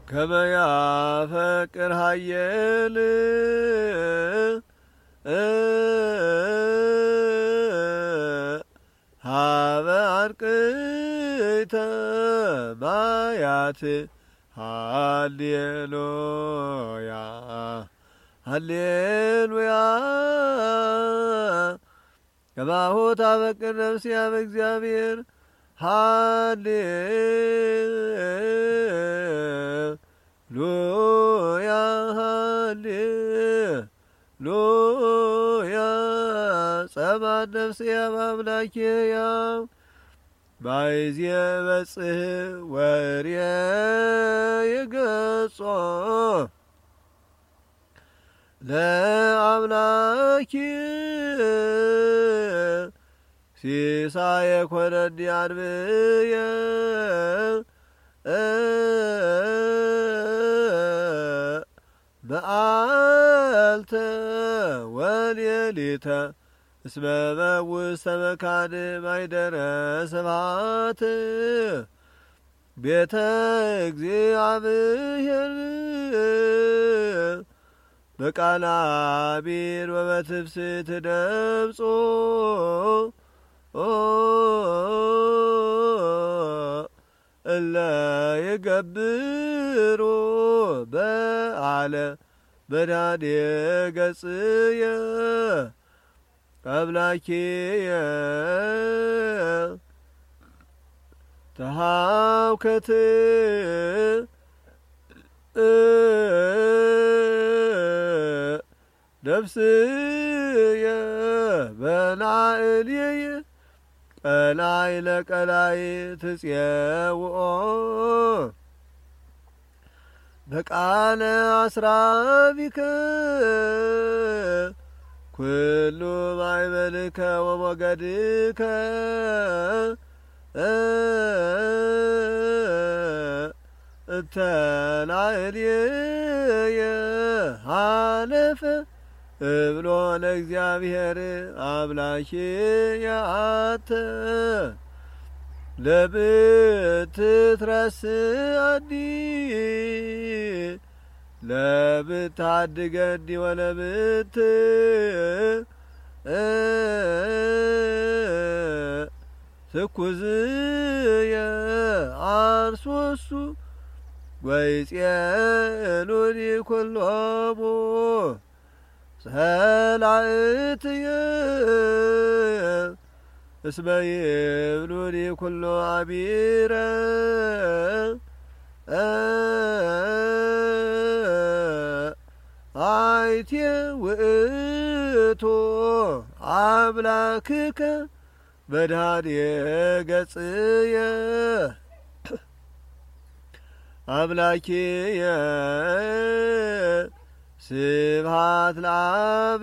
كما يفكر هيل هذا عرقيت مايات هاليلويا هاليلويا كما هو تفكر نفسي بእግዚአብሔር هاليلويا هاليلويا ጸባን ነፍሴ በአምላኬያ ባይዜ በጽህ ወርየ የገጾ ለአምላኪ ሲሳየ ኮነኒ አንብየ መዓልተ ወሌሊተ እስመ በውስተ መካን ማይደረ ስብሐት ቤተ እግዚአብሔር በቃለ አቢር ወበትፍስሕት ደምጾ እለ ይገብሩ በዓለ መድኃኔ ገጽየ አምላኬየ ተሃውከት ነፍስየ በላዕልየ ቀላይ ለቀላይ ትጽየውኦ በቃለ አስራቢከ ኩሉ ማዕበልከ ወሞገድከ እተላዕልየ ሃለፈ እብሎ ለእግዚአብሔር አምላኬየ አንተ ለብትትረስአኒ ለብታድገኒ ወለብት ትኩዝየ አንሶሱ ወይጼኑኒ ኩሎሙ ጸላእትየ እስመ ይብሉኒ ኩሎ አቢረ አይቴ ውእቱ አምላክከ መድኃኔ ገጽየ አምላኬየ ስብሐት ለአብ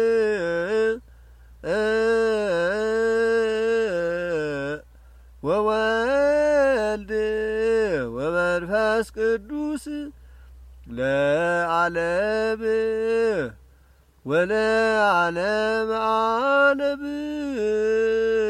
ወወልድ ወመንፈስ ቅዱስ ለዓለም ወለዓለመ ዓለም